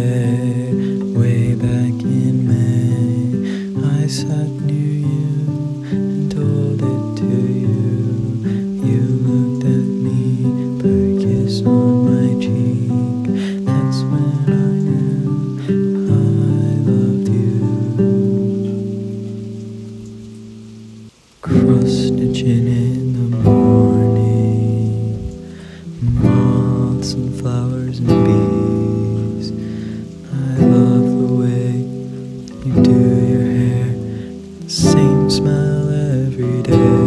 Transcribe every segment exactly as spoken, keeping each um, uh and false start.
day, way back in May, I sat near you and told it to you. You looked at me, put a kiss on my cheek. That's when I knew I loved you. Cross-stitching in the morning, moths and flowers and bees. I love the way you do your hair, the same smell every day.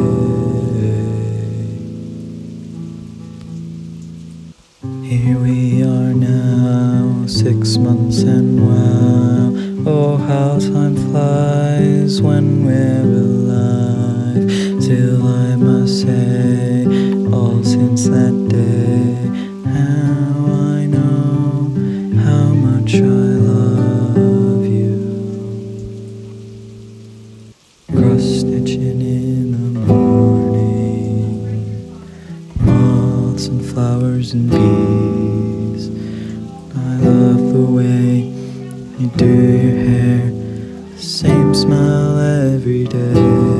Here we are now, six months and wow, oh how time flies when we're alive. Still I must say, all since that day, how I know how much I love you. Cross-stitching in the morning, moths and flowers and bees. I love the way you do your hair, the same smile every day.